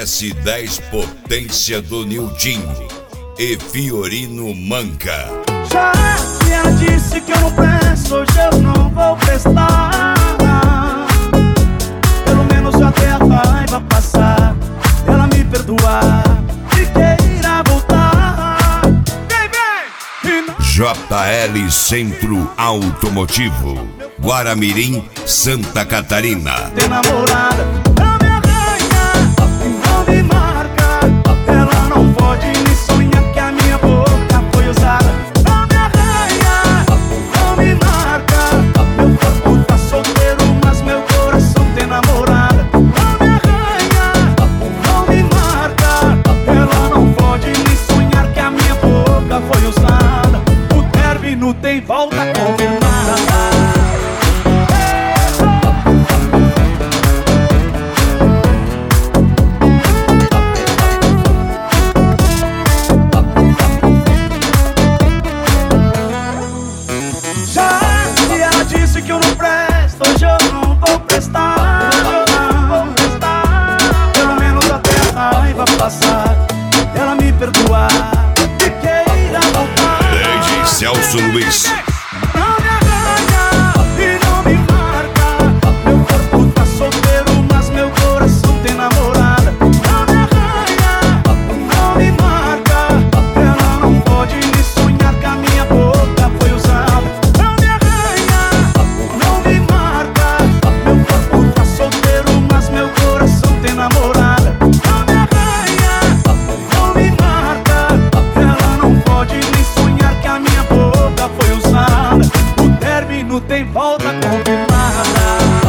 S10 Potência do Nildinho e Fiorino Manca. Já que ela disse que eu não presto, hoje eu não vou prestar. Pelo menos até a raiva passar, ela me perdoar e queira voltar. Vem, vem! JL Centro Automotivo, Guaramirim, Santa Catarina. Tem namorada, não me arranha, não me marca. Ela não pode me sonhar que a minha boca foi usada. Não me arranha, não me marca. Meu corpo tá solteiro, mas meu coração tem namorada. Não me arranha, não me marca. Ela não pode me sonhar que a minha boca foi usada. O término tem volta confirmada. Que eu não presto, hoje eu não vou prestar. Pelo menos até a raiva passar, ela me perdoar e queira voltar. Desde Celso Luiz. Não me arranha e não me marca. Meu corpo tá solteiro, mas meu coração tem namorada. Não me arranha, não me marca. Ela não pode me sonhar que a minha boca foi usada. Namorada, não me arranha, não me marca. Ela não pode nem sonhar que a minha boca foi usada. O término tem volta confirmada.